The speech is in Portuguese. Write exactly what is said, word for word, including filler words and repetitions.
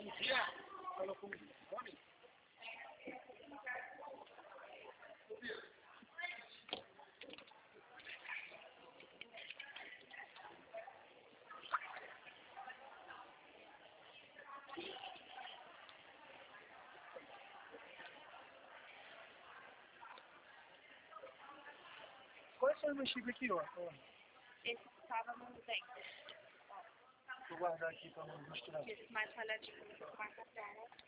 Um dia, falou com o homem. Qual é o seu mexido aqui, ó? Esse que estava no dente. Vou guardar aqui para não misturar. Esse mais falhadinho, marca a cara.